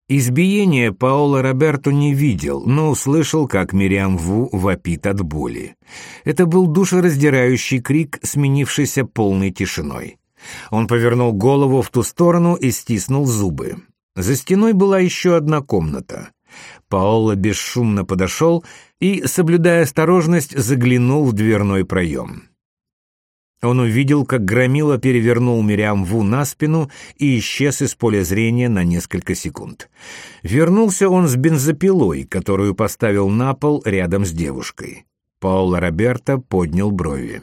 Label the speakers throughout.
Speaker 1: Избиения Паоло Роберто не видел, но услышал, как Мириам Ву вопит от боли. Это был душераздирающий крик, сменившийся полной тишиной. Он повернул голову в ту сторону и стиснул зубы. За стеной была еще одна комната. Паоло бесшумно подошел и, соблюдая осторожность, заглянул в дверной проем. Он увидел, как Громила перевернул Мириам Ву на спину и исчез из поля зрения на несколько секунд. Вернулся он с бензопилой, которую поставил на пол рядом с девушкой. Паоло Роберто поднял брови.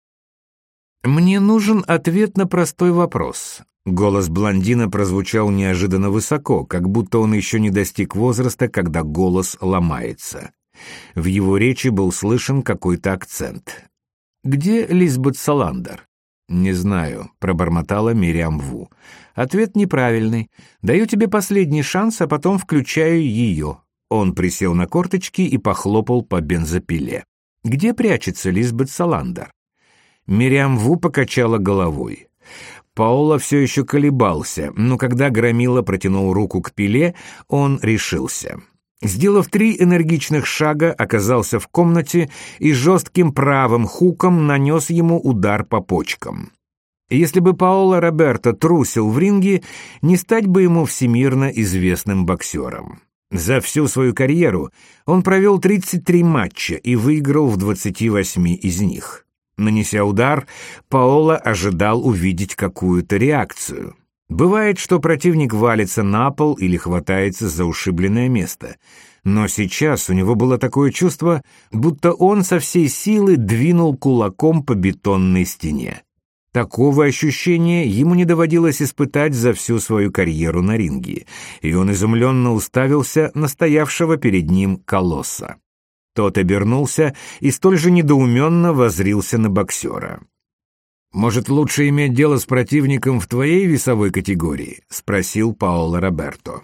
Speaker 1: «Мне нужен ответ на простой вопрос». Голос блондина прозвучал неожиданно высоко, как будто он еще не достиг возраста, когда голос ломается. В его речи был слышен какой-то акцент. «Где Лизбет Саландер?» «Не знаю», — пробормотала Мириам Ву. «Ответ неправильный. Даю тебе последний шанс, а потом включаю ее». Он присел на корточки и похлопал по бензопиле. «Где прячется Лизбет Саландер?» Мириам Ву покачала головой. Паоло все еще колебался, но когда Громила протянул руку к пиле, он решился. Сделав 3 энергичных шага, оказался в комнате и жестким правым хуком нанес ему удар по почкам. Если бы Паоло Роберто трусил в ринге, не стать бы ему всемирно известным боксером. За всю свою карьеру он провел 33 матча и выиграл в 28 из них. Нанеся удар, Паоло ожидал увидеть какую-то реакцию. Бывает, что противник валится на пол или хватается за ушибленное место. Но сейчас у него было такое чувство, будто он со всей силы двинул кулаком по бетонной стене. Такого ощущения ему не доводилось испытать за всю свою карьеру на ринге, и он изумленно уставился на стоявшего перед ним колосса. Тот обернулся и столь же недоуменно воззрился на боксера. «Может, лучше иметь дело с противником в твоей весовой категории?» — спросил Паоло Роберто.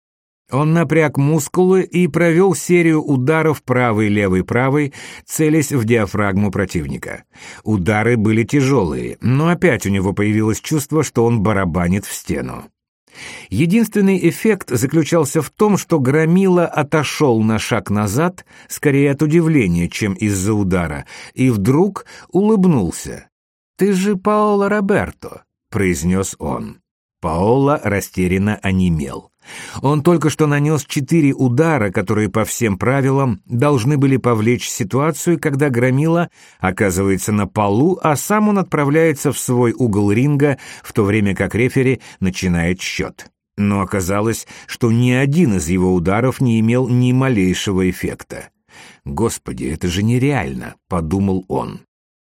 Speaker 1: Он напряг мускулы и провел серию ударов правой-левой-правой, целясь в диафрагму противника. Удары были тяжелые, но опять у него появилось чувство, что он барабанит в стену. Единственный эффект заключался в том, что Громила отошел на шаг назад, скорее от удивления, чем из-за удара, и вдруг улыбнулся. «Ты же Паоло Роберто», — произнес он. Паоло растерянно онемел. Он только что нанес 4 удара, которые по всем правилам должны были повлечь ситуацию, когда Громила оказывается на полу, а сам он отправляется в свой угол ринга, в то время как рефери начинает счет. Но оказалось, что ни один из его ударов не имел ни малейшего эффекта. «Господи, это же нереально», — подумал он.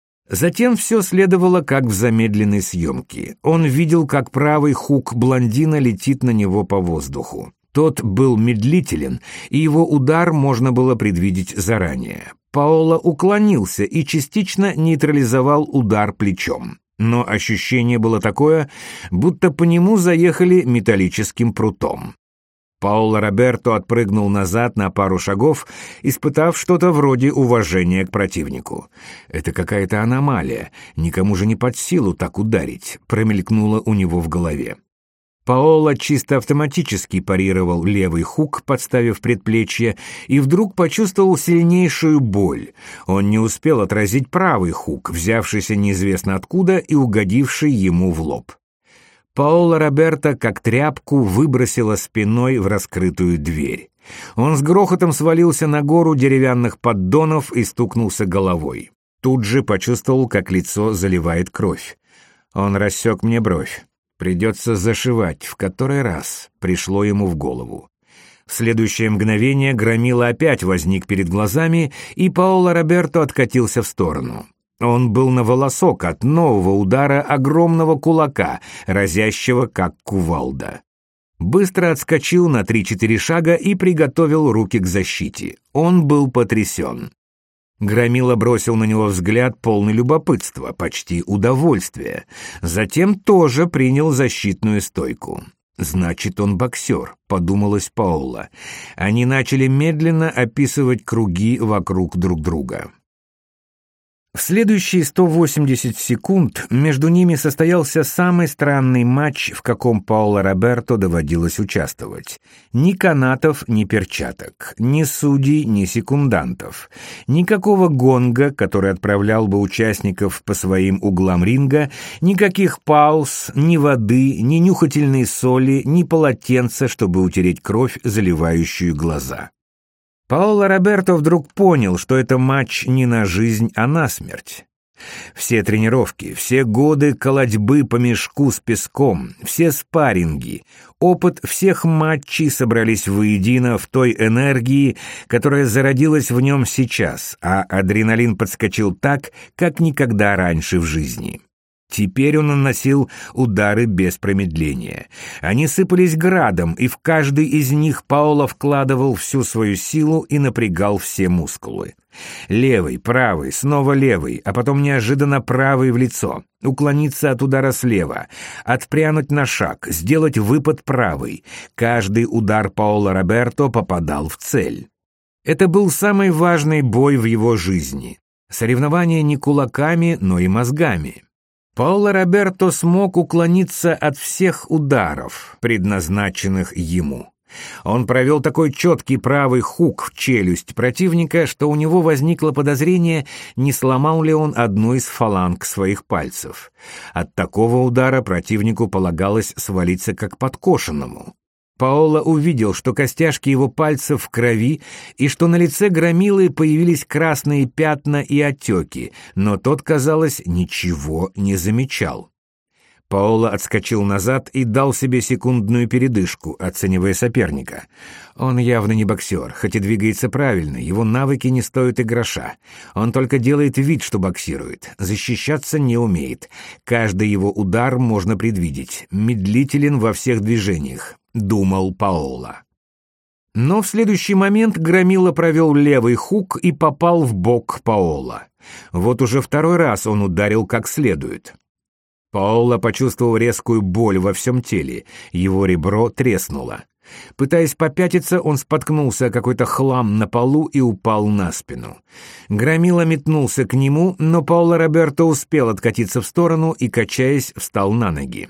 Speaker 1: Затем все следовало как в замедленной съемке. Он видел, как правый хук блондина летит на него по воздуху. Тот был медлителен, и его удар можно было предвидеть заранее. Паоло уклонился и частично нейтрализовал удар плечом. Но ощущение было такое, будто по нему заехали металлическим прутом. Паоло Роберто отпрыгнул назад на пару шагов, испытав что-то вроде уважения к противнику. «Это какая-то аномалия, никому же не под силу так ударить», — промелькнуло у него в голове. Паоло чисто автоматически парировал левый хук, подставив предплечье, и вдруг почувствовал сильнейшую боль. Он не успел отразить правый хук, взявшийся неизвестно откуда и угодивший ему в лоб. Паоло Роберто, как тряпку, выбросило спиной в раскрытую дверь. Он с грохотом свалился на гору деревянных поддонов и стукнулся головой. Тут же почувствовал, как лицо заливает кровь. Он рассек мне бровь. Придется зашивать, в который раз пришло ему в голову. В следующее мгновение Громила опять возник перед глазами, и Паоло Роберто откатился в сторону. Он был на волосок от нового удара огромного кулака, разящего как кувалда. Быстро отскочил на 3-4 шага и приготовил руки к защите. Он был потрясен. Громила бросил на него взгляд полный любопытства, почти удовольствия. Затем тоже принял защитную стойку. «Значит, он боксер», — подумалось Паоло. Они начали медленно описывать круги вокруг друг друга. В следующие 180 секунд между ними состоялся самый странный матч, в каком Паоло Роберто доводилось участвовать. Ни канатов, ни перчаток, ни судей, ни секундантов, никакого гонга, который отправлял бы участников по своим углам ринга, никаких пауз, ни воды, ни нюхательной соли, ни полотенца, чтобы утереть кровь, заливающую глаза. Паоло Роберто вдруг понял, что это матч не на жизнь, а на смерть. Все тренировки, все годы колотьбы по мешку с песком, все спарринги, опыт всех матчей собрались воедино в той энергии, которая зародилась в нем сейчас, а адреналин подскочил так, как никогда раньше в жизни. Теперь он наносил удары без промедления. Они сыпались градом, и в каждый из них Паоло вкладывал всю свою силу и напрягал все мускулы. Левый, правый, снова левый, а потом неожиданно правый в лицо. Уклониться от удара слева, отпрянуть на шаг, сделать выпад правый. Каждый удар Паоло Роберто попадал в цель. Это был самый важный бой в его жизни. Соревнование не кулаками, но и мозгами. Паоло Роберто смог уклониться от всех ударов, предназначенных ему. Он провел такой четкий правый хук в челюсть противника, что у него возникло подозрение, не сломал ли он одну из фаланг своих пальцев. От такого удара противнику полагалось свалиться как подкошенному. Паоло увидел, что костяшки его пальцев в крови и что на лице громилы появились красные пятна и отеки, но тот, казалось, ничего не замечал. Паоло отскочил назад и дал себе секундную передышку, оценивая соперника. Он явно не боксер, хоть и двигается правильно, его навыки не стоят и гроша. Он только делает вид, что боксирует, защищаться не умеет. Каждый его удар можно предвидеть, медлителен во всех движениях, думал Паоло. Но в следующий момент громила провел левый хук и попал в бок Паоло. Вот уже второй раз он ударил как следует. Паоло почувствовал резкую боль во всем теле, его ребро треснуло. Пытаясь попятиться, он споткнулся о какой-то хлам на полу и упал на спину. Громила метнулся к нему, но Паоло Роберто успел откатиться в сторону и, качаясь, встал на ноги.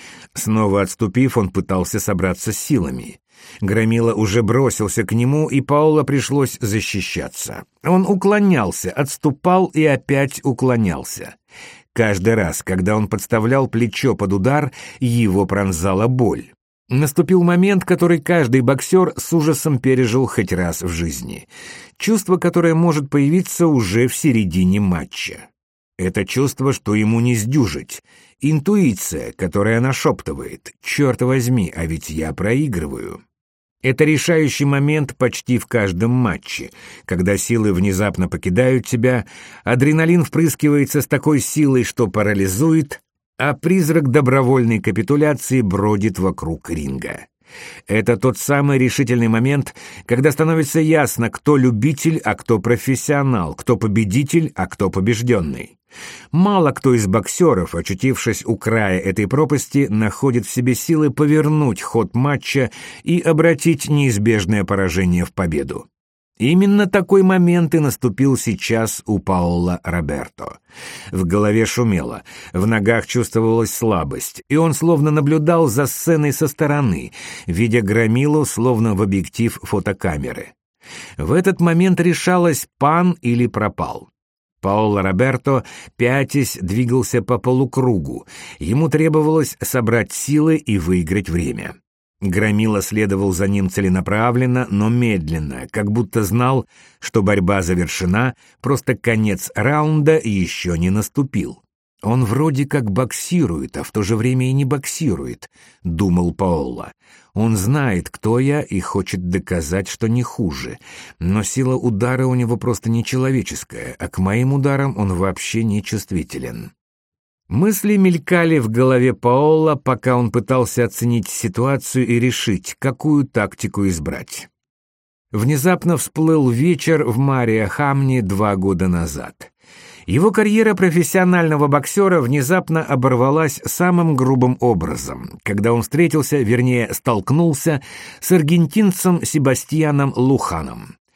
Speaker 1: Снова отступив, он пытался собраться с силами. Громила уже бросился к нему, и Паоло пришлось защищаться. Он уклонялся, отступал и опять уклонялся. Каждый раз, когда он подставлял плечо под удар, его пронзала боль. Наступил момент, который каждый боксер с ужасом пережил хоть раз в жизни. Чувство, которое может появиться уже в середине матча. Это чувство, что ему не сдюжить. Интуиция, которая нашептывает: «Черт возьми, а ведь я проигрываю». Это решающий момент почти в каждом матче, когда силы внезапно покидают тебя, адреналин впрыскивается с такой силой, что парализует, а призрак добровольной капитуляции бродит вокруг ринга. Это тот самый решительный момент, когда становится ясно, кто любитель, а кто профессионал, кто победитель, а кто побежденный. Мало кто из боксеров, очутившись у края этой пропасти, находит в себе силы повернуть ход матча и обратить неизбежное поражение в победу. Именно такой момент и наступил сейчас у Паоло Роберто. В голове шумело, в ногах чувствовалась слабость, и он словно наблюдал за сценой со стороны, видя громилу словно в объектив фотокамеры. В этот момент решалось: пан или пропал. Паоло Роберто, пятясь, двигался по полукругу. Ему требовалось собрать силы и выиграть время. Громила следовал за ним целенаправленно, но медленно, как будто знал, что борьба завершена, просто конец раунда еще не наступил. «Он вроде как боксирует, а в то же время и не боксирует», — думал Паоло. «Он знает, кто я, и хочет доказать, что не хуже. Но сила удара у него просто нечеловеческая, а к моим ударам он вообще не чувствителен». Мысли мелькали в голове Паоло, пока он пытался оценить ситуацию и решить, какую тактику избрать. Внезапно всплыл вечер в Мария-Хамне 2 года назад. Его карьера профессионального боксера внезапно оборвалась самым грубым образом, когда он встретился, вернее, столкнулся с аргентинцем Себастьяном Луханом.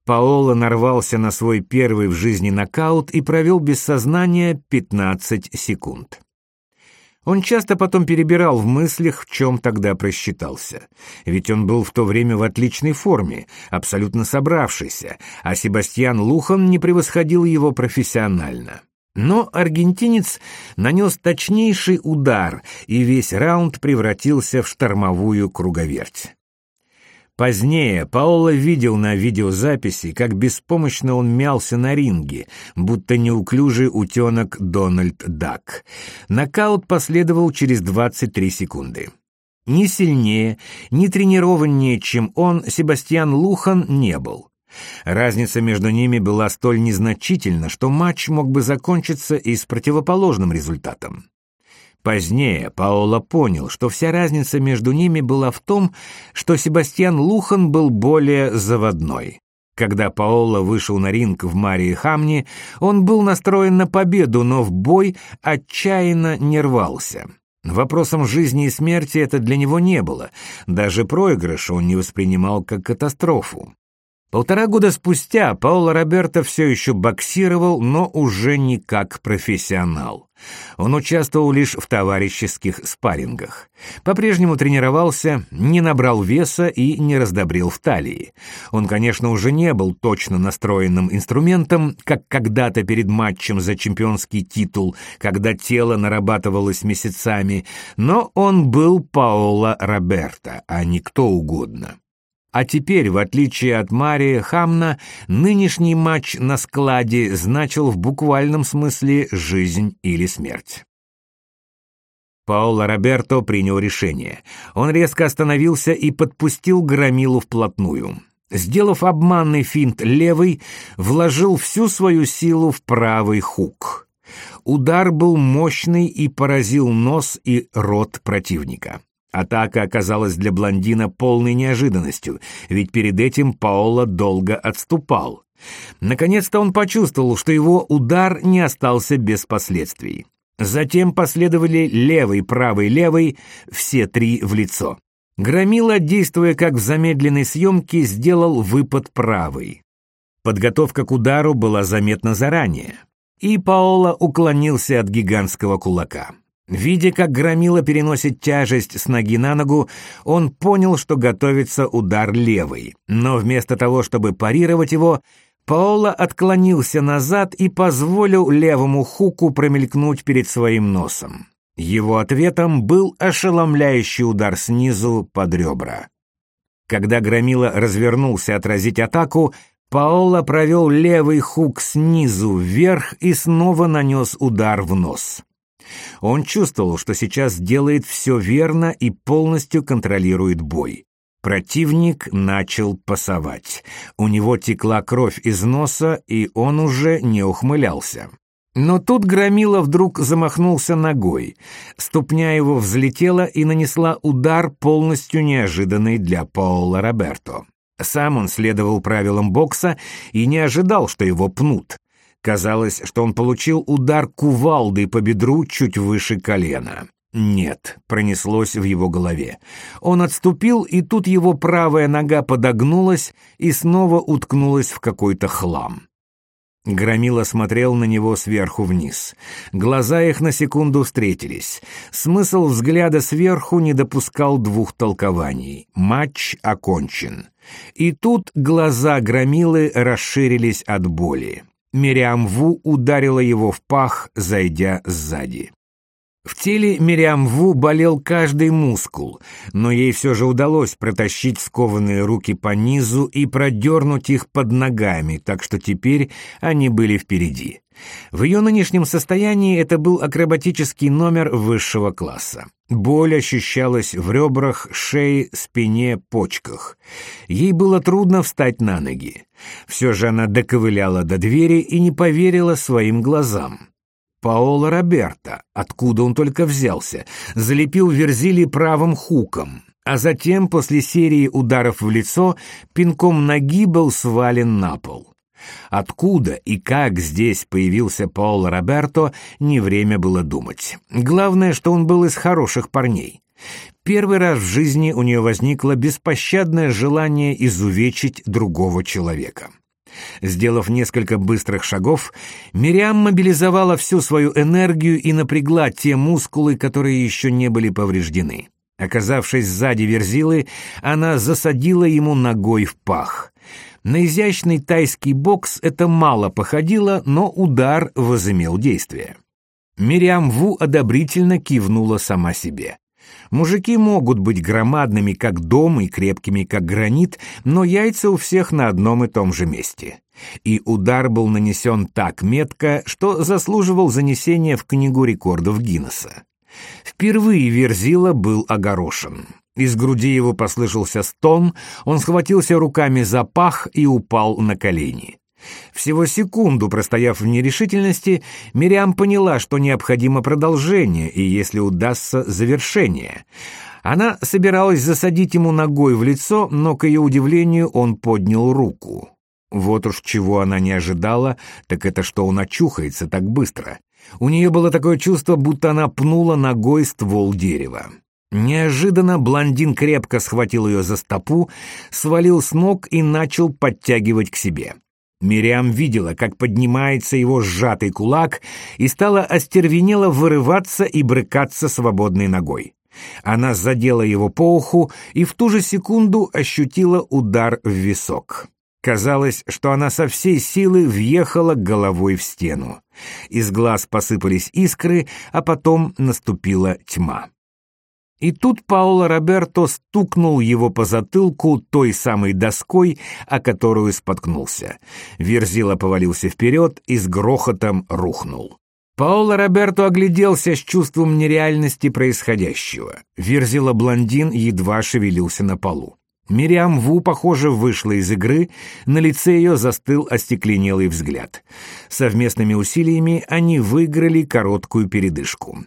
Speaker 1: Паоло нарвался на свой первый в жизни нокаут и провел без сознания 15 секунд. Он часто потом перебирал в мыслях, в чем тогда просчитался. Ведь он был в то время в отличной форме, абсолютно собравшийся, а Себастьян Лухан не превосходил его профессионально. Но аргентинец нанес точнейший удар, и весь раунд превратился в штормовую круговерть. Позднее Паоло видел на видеозаписи, как беспомощно он мялся на ринге, будто неуклюжий утенок Дональд Дак. Нокаут последовал через 23 секунды. Ни сильнее, ни тренированнее, чем он, Себастьян Лухан не был. Разница между ними была столь незначительна, что матч мог бы закончиться и с противоположным результатом. Позднее Паоло понял, что вся разница между ними была в том, что Себастьян Лухан был более заводной. Когда Паоло вышел на ринг в Марии-Хамне, он был настроен на победу, но в бой отчаянно не рвался. Вопросом жизни и смерти это для него не было, даже проигрыш он не воспринимал как катастрофу. 1,5 года спустя Паоло Роберто все еще боксировал, но уже не как профессионал. Он участвовал лишь в товарищеских спаррингах. По-прежнему тренировался, не набрал веса и не раздобрел в талии. Он, конечно, уже не был точно настроенным инструментом, как когда-то перед матчем за чемпионский титул, когда тело нарабатывалось месяцами, но он был Паоло Роберто, а не кто угодно. А теперь, в отличие от Марии Хамна, нынешний матч на складе значил в буквальном смысле жизнь или смерть. Паоло Роберто принял решение. Он резко остановился и подпустил Громилу вплотную. Сделав обманный финт левой, вложил всю свою силу в правый хук. Удар был мощный и поразил нос и рот противника. Атака оказалась для блондина полной неожиданностью, ведь перед этим Паоло долго отступал. Наконец-то он почувствовал, что его удар не остался без последствий. Затем последовали левый, правый, левый, все три в лицо. Громила, действуя как в замедленной съемке, сделал выпад правый. Подготовка к удару была заметна заранее, и Паоло уклонился от гигантского кулака. Видя, как Громила переносит тяжесть с ноги на ногу, он понял, что готовится удар левый, но вместо того, чтобы парировать его, Паоло отклонился назад и позволил левому хуку промелькнуть перед своим носом. Его ответом был ошеломляющий удар снизу под ребра. Когда Громила развернулся отразить атаку, Паоло провел левый хук снизу вверх и снова нанес удар в нос. Он чувствовал, что сейчас делает все верно и полностью контролирует бой. Противник начал пасовать. У него текла кровь из носа, и он уже не ухмылялся. Но тут Громила вдруг замахнулся ногой. Ступня его взлетела и нанесла удар, полностью неожиданный для Паоло Роберто. Сам он следовал правилам бокса и не ожидал, что его пнут. Казалось, что он получил удар кувалдой по бедру чуть выше колена. Нет, пронеслось в его голове. Он отступил, и тут его правая нога подогнулась и снова уткнулась в какой-то хлам. Громила смотрел на него сверху вниз. Глаза их на секунду встретились. Смысл взгляда сверху не допускал двух толкований. Матч окончен. И тут глаза Громилы расширились от боли. Мириам Ву ударила его в пах, зайдя сзади. В теле Мириам Ву болел каждый мускул, но ей все же удалось протащить скованные руки по низу и продернуть их под ногами, так что теперь они были впереди. В ее нынешнем состоянии это был акробатический номер высшего класса. Боль ощущалась в ребрах, шее, спине, почках. Ей было трудно встать на ноги. Все же она доковыляла до двери и не поверила своим глазам. Паоло Роберто, откуда он только взялся, залепил Верзили правым хуком, а затем, после серии ударов в лицо, пинком ноги был свален на пол. Откуда и как здесь появился Паоло Роберто, не время было думать. Главное, что он был из хороших парней. Первый раз в жизни у нее возникло беспощадное желание изувечить другого человека. Сделав несколько быстрых шагов, Мириам мобилизовала всю свою энергию и напрягла те мускулы, которые еще не были повреждены. Оказавшись сзади Верзилы, она засадила ему ногой в пах. На изящный тайский бокс это мало походило, но удар возымел действие. Мириам Ву одобрительно кивнула сама себе. Мужики могут быть громадными, как дом, и крепкими, как гранит, но яйца у всех на одном и том же месте. И удар был нанесен так метко, что заслуживал занесения в Книгу рекордов Гиннесса. Впервые Верзила был огорошен. Из груди его послышался стон, он схватился руками за пах и упал на колени. Всего секунду простояв в нерешительности, Мириам поняла, что необходимо продолжение и, если удастся, завершение. Она собиралась засадить ему ногой в лицо, но, к ее удивлению, он поднял руку. Вот уж чего она не ожидала, так это что он очухается так быстро. У нее было такое чувство, будто она пнула ногой ствол дерева. Неожиданно блондин крепко схватил ее за стопу, свалил с ног и начал подтягивать к себе. Мириам видела, как поднимается его сжатый кулак, и стала остервенело вырываться и брыкаться свободной ногой. Она задела его по уху и в ту же секунду ощутила удар в висок. Казалось, что она со всей силы въехала головой в стену. Из глаз посыпались искры, а потом наступила тьма. И тут Паоло Роберто стукнул его по затылку той самой доской, о которую споткнулся. Верзила повалился вперед и с грохотом рухнул. Паоло Роберто огляделся с чувством нереальности происходящего. Верзила-блондин едва шевелился на полу. Мириам Ву, похоже, вышла из игры, на лице ее застыл остекленелый взгляд. Совместными усилиями они выиграли короткую передышку.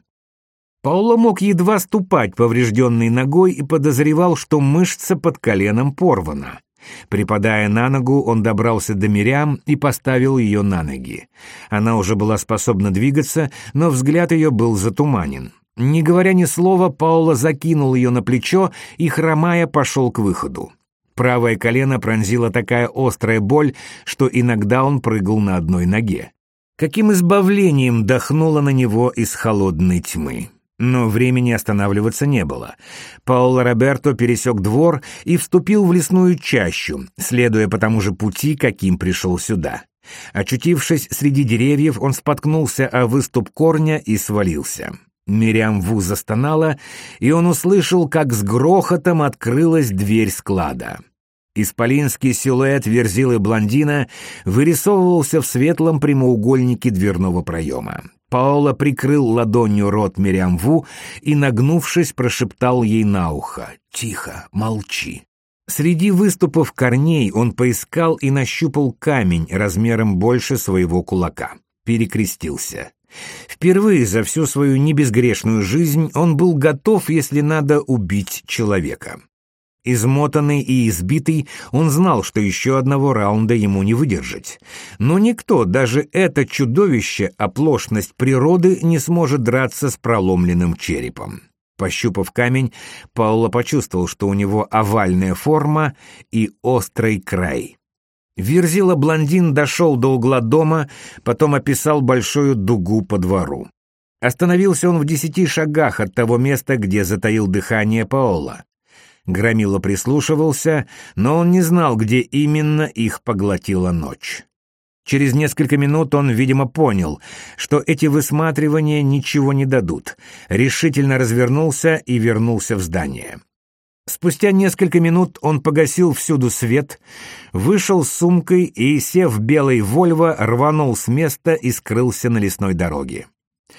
Speaker 1: Паоло мог едва ступать поврежденной ногой и подозревал, что мышца под коленом порвана. Припадая на ногу, он добрался до Мириам и поставил ее на ноги. Она уже была способна двигаться, но взгляд ее был затуманен. Не говоря ни слова, Паоло закинул ее на плечо и, хромая, пошел к выходу. Правое колено пронзила такая острая боль, что иногда он прыгал на одной ноге. Каким избавлением дохнуло на него из холодной тьмы. Но времени останавливаться не было. Паоло Роберто пересек двор и вступил в лесную чащу, следуя по тому же пути, каким пришел сюда. Очутившись среди деревьев, он споткнулся о выступ корня и свалился. Мириам Ву застонала, и он услышал, как с грохотом открылась дверь склада. Исполинский силуэт Верзилы-блондина вырисовывался в светлом прямоугольнике дверного проема. Паоло прикрыл ладонью рот Мириам Ву и, нагнувшись, прошептал ей на ухо: «Тихо, молчи». Среди выступов корней он поискал и нащупал камень размером больше своего кулака. Перекрестился. Впервые за всю свою небезгрешную жизнь он был готов, если надо, убить человека. Измотанный и избитый, он знал, что еще одного раунда ему не выдержать. Но никто, даже это чудовище, оплошность природы, не сможет драться с проломленным черепом. Пощупав камень, Паоло почувствовал, что у него овальная форма и острый край. Верзила-блондин дошел до угла дома, потом описал большую дугу по двору. Остановился он в 10 шагах от того места, где затаил дыхание Паоло. Громила прислушивался, но он не знал, где именно их поглотила ночь. Через несколько минут он, видимо, понял, что эти высматривания ничего не дадут, решительно развернулся и вернулся в здание. Спустя несколько минут он погасил всюду свет, вышел с сумкой и, сев в белый «Вольво», рванул с места и скрылся на лесной дороге.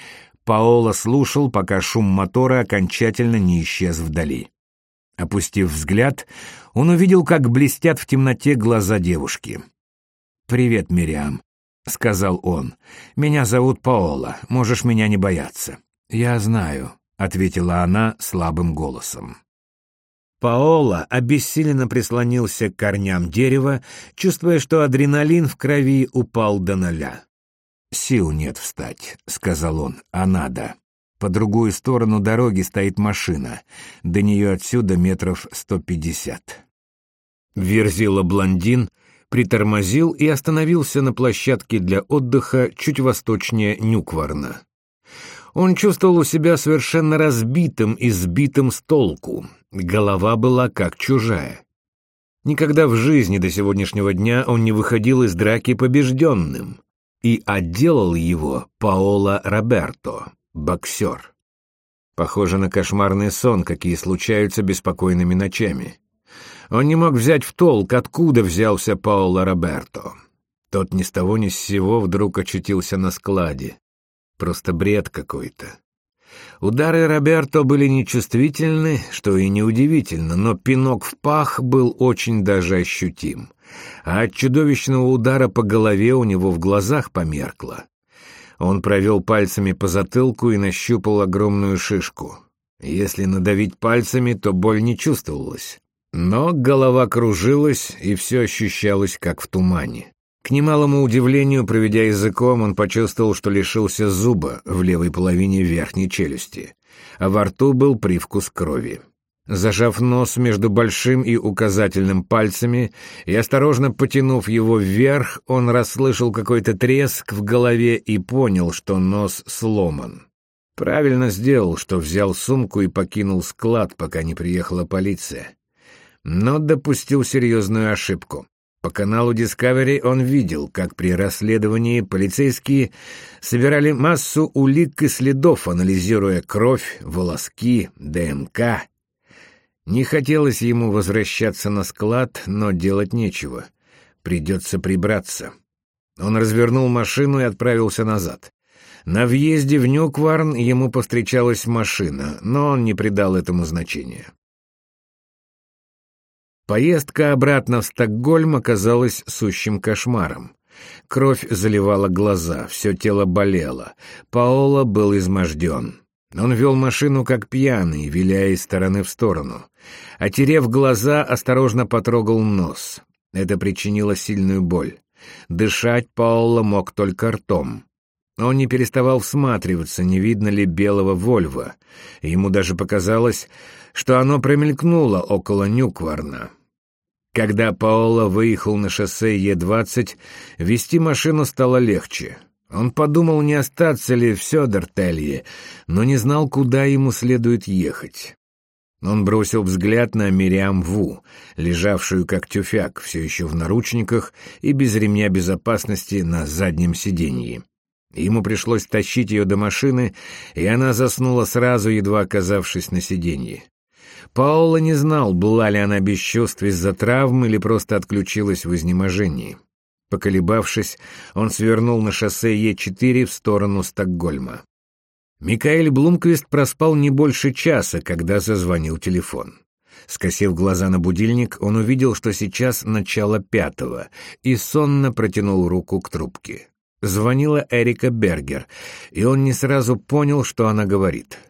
Speaker 1: Паоло слушал, пока шум мотора окончательно не исчез вдали. Опустив взгляд, он увидел, как блестят в темноте глаза девушки. «Привет, Мириам», — сказал он. «Меня зовут Паоло, можешь меня не бояться». «Я знаю», — ответила она слабым голосом. Паоло обессиленно прислонился к корням дерева, чувствуя, что адреналин в крови упал до 0. «Сил нет встать», — сказал он, — «а надо. По другую сторону дороги стоит машина. До нее отсюда метров 150. Верзила-блондин притормозил и остановился на площадке для отдыха чуть восточнее Нюкварна. Он чувствовал себя совершенно разбитым и сбитым с толку. Голова была как чужая. Никогда в жизни до сегодняшнего дня он не выходил из драки побежденным. И отделал его Паоло Роберто, боксер. Похоже на кошмарный сон, какие случаются беспокойными ночами. Он не мог взять в толк, откуда взялся Паоло Роберто. Тот ни с того ни с сего вдруг очутился на складе. Просто бред какой-то. Удары Роберто были нечувствительны, что и неудивительно, но пинок в пах был очень даже ощутим. А от чудовищного удара по голове у него в глазах померкло. Он провел пальцами по затылку и нащупал огромную шишку. Если надавить пальцами, то боль не чувствовалась. Но голова кружилась, и все ощущалось, как в тумане. К немалому удивлению, проведя языком, он почувствовал, что лишился зуба в левой половине верхней челюсти, а во рту был привкус крови. Зажав нос между большим и указательным пальцами и осторожно потянув его вверх, он расслышал какой-то треск в голове и понял, что нос сломан. Правильно сделал, что взял сумку и покинул склад, пока не приехала полиция. Но допустил серьезную ошибку. По каналу Discovery он видел, как при расследовании полицейские собирали массу улик и следов, анализируя кровь, волоски, ДНК. Не хотелось ему возвращаться на склад, но делать нечего. Придется прибраться. Он развернул машину и отправился назад. На въезде в Нюкварн ему повстречалась машина, но он не придал этому значения. Поездка обратно в Стокгольм оказалась сущим кошмаром. Кровь заливала глаза, все тело болело. Паоло был изможден. Он вел машину как пьяный, виляя из стороны в сторону. Отерев глаза, осторожно потрогал нос. Это причинило сильную боль. Дышать Паоло мог только ртом. Он не переставал всматриваться, не видно ли белого Вольво. Ему даже показалось, что оно промелькнуло около Нюкварна. Когда Паоло выехал на шоссе Е20, вести машину стало легче. Он подумал, не остаться ли в Сёдертелье, но не знал, куда ему следует ехать. Он бросил взгляд на Мириам Ву, лежавшую как тюфяк, все еще в наручниках и без ремня безопасности на заднем сиденье. Ему пришлось тащить ее до машины, и она заснула сразу, едва оказавшись на сиденье. Паоло не знал, была ли она без чувств из-за травм или просто отключилась в изнеможении. Поколебавшись, он свернул на шоссе Е4 в сторону Стокгольма. Микаэль Блумквист проспал не больше часа, когда зазвонил телефон. Скосив глаза на будильник, он увидел, что сейчас начало 5, и сонно протянул руку к трубке. Звонила Эрика Бергер, и он не сразу понял, что она говорит.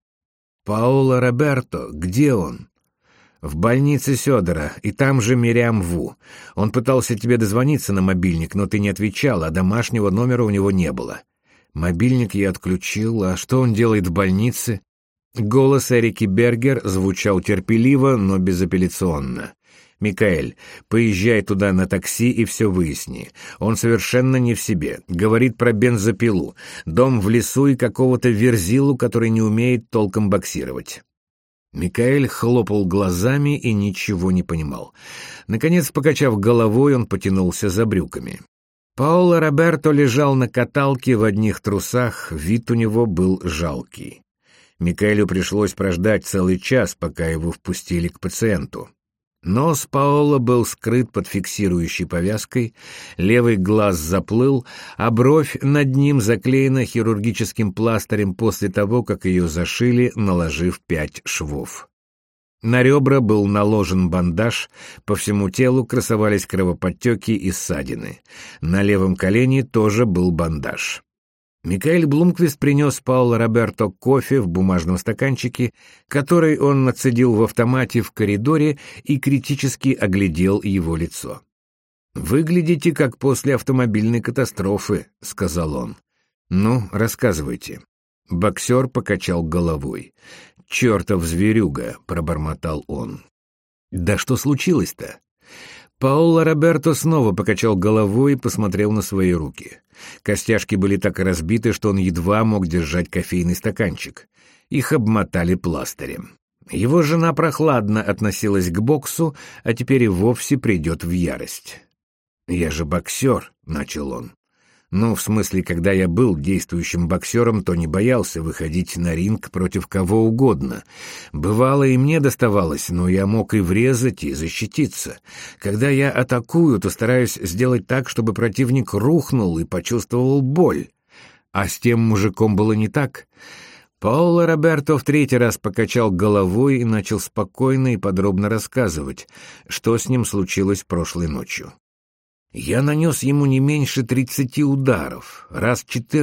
Speaker 1: «Паоло Роберто, где он?» «В больнице Сёдора, и там же Мириам Ву. Он пытался тебе дозвониться на мобильник, но ты не отвечал, а домашнего номера у него не было. Мобильник я отключил, а что он делает в больнице?» Голос Эрики Бергер звучал терпеливо, но безапелляционно. «Микаэль, поезжай туда на такси и все выясни. Он совершенно не в себе. Говорит про бензопилу, дом в лесу и какого-то верзилу, который не умеет толком боксировать». Микаэль хлопал глазами и ничего не понимал. Наконец, покачав головой, он потянулся за брюками. Паоло Роберто лежал на каталке в одних трусах, вид у него был жалкий. Микаэлю пришлось прождать целый час, пока его впустили к пациенту. Нос Паоло был скрыт под фиксирующей повязкой, левый глаз заплыл, а бровь над ним заклеена хирургическим пластырем после того, как ее зашили, наложив 5 швов. На ребра был наложен бандаж, по всему телу красовались кровоподтеки и ссадины. На левом колене тоже был бандаж. Микаэль Блумквист принес Паоло Роберто кофе в бумажном стаканчике, который он нацедил в автомате в коридоре, и критически оглядел его лицо. «Выглядите, как после автомобильной катастрофы», — сказал он. «Ну, рассказывайте». Боксер покачал головой. «Чертов зверюга», — пробормотал он. «Да что случилось-то?» Паоло Роберто снова покачал головой и посмотрел на свои руки. Костяшки были так разбиты, что он едва мог держать кофейный стаканчик. Их обмотали пластырем. Его жена прохладно относилась к боксу, а теперь и вовсе придет в ярость. «Я же боксер», — начал он. «Ну, в смысле, когда я был действующим боксером, то не боялся выходить на ринг против кого угодно. Бывало, и мне доставалось, но я мог и врезать, и защититься. Когда я атакую, то стараюсь сделать так, чтобы противник рухнул и почувствовал боль. А с тем мужиком было не так». Паоло Роберто в третий раз покачал головой и начал спокойно и подробно рассказывать, что с ним случилось прошлой ночью. Я нанес ему не меньше 30 ударов, раз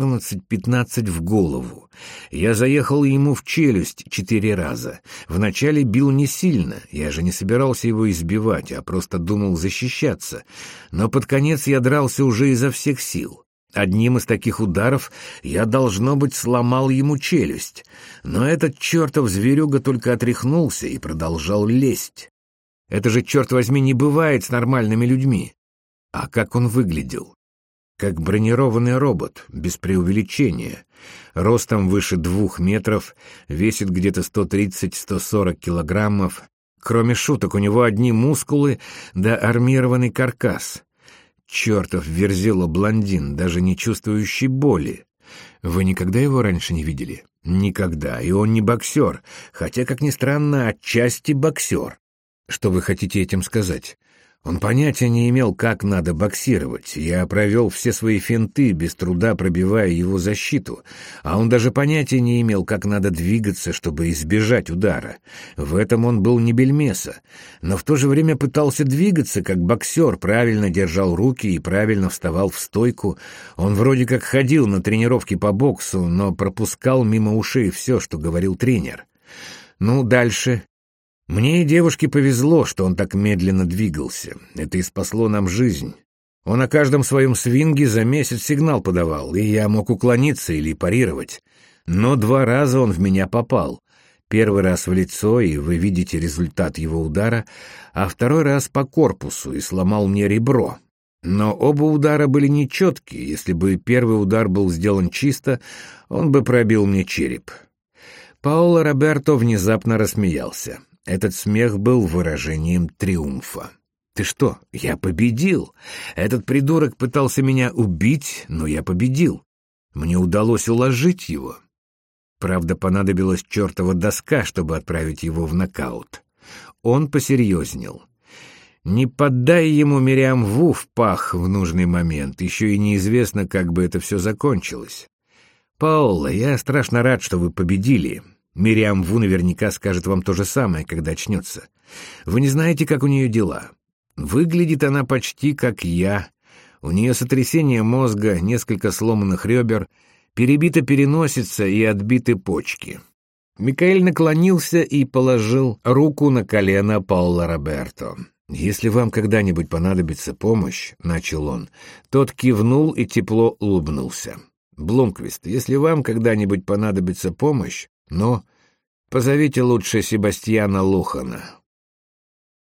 Speaker 1: 14-15 в голову. Я заехал ему в челюсть 4 раза. Вначале бил не сильно, я же не собирался его избивать, а просто думал защищаться. Но под конец я дрался уже изо всех сил. Одним из таких ударов я, должно быть, сломал ему челюсть. Но этот чертов зверюга только отряхнулся и продолжал лезть. Это же, черт возьми, не бывает с нормальными людьми. А как он выглядел? Как бронированный робот, без преувеличения. Ростом выше 2 метров, весит где-то 130-140 килограммов. Кроме шуток, у него одни мускулы да армированный каркас. Чертов верзила-блондин, даже не чувствующий боли. Вы никогда его раньше не видели? Никогда. И он не боксер, хотя, как ни странно, отчасти боксер. Что вы хотите этим сказать? Он понятия не имел, как надо боксировать. Я провел все свои финты, без труда пробивая его защиту, а он даже понятия не имел, как надо двигаться, чтобы избежать удара. В этом он был не бельмеса, но в то же время пытался двигаться, как боксер, правильно держал руки и правильно вставал в стойку. Он вроде как ходил на тренировки по боксу, но пропускал мимо ушей все, что говорил тренер. Ну, дальше... Мне и девушке повезло, что он так медленно двигался. Это и спасло нам жизнь. Он о каждом своем свинге за месяц сигнал подавал, и я мог уклониться или парировать. Но 2 раза он в меня попал. Первый раз в лицо, и вы видите результат его удара, а второй раз по корпусу и сломал мне ребро. Но оба удара были нечеткие. Если бы первый удар был сделан чисто, он бы пробил мне череп. Паоло Роберто внезапно рассмеялся. Этот смех был выражением триумфа. «Ты что, я победил! Этот придурок пытался меня убить, но я победил. Мне удалось уложить его. Правда, понадобилась чертова доска, чтобы отправить его в нокаут». Он посерьезнел. Не поддай ему Мириам Ву в пах в нужный момент, еще и неизвестно, как бы это все закончилось. «Паоло, я страшно рад, что вы победили». Мириам Ву наверняка скажет вам то же самое, когда очнется. Вы не знаете, как у нее дела. Выглядит она почти как я. У нее сотрясение мозга, несколько сломанных ребер, перебита переносица и отбиты почки». Микаэль наклонился и положил руку на колено Паоло Роберто. «Если вам когда-нибудь понадобится помощь», — начал он, тот кивнул и тепло улыбнулся. «Блумквист, если вам когда-нибудь понадобится помощь, но позовите лучше Себастьяна Лухана».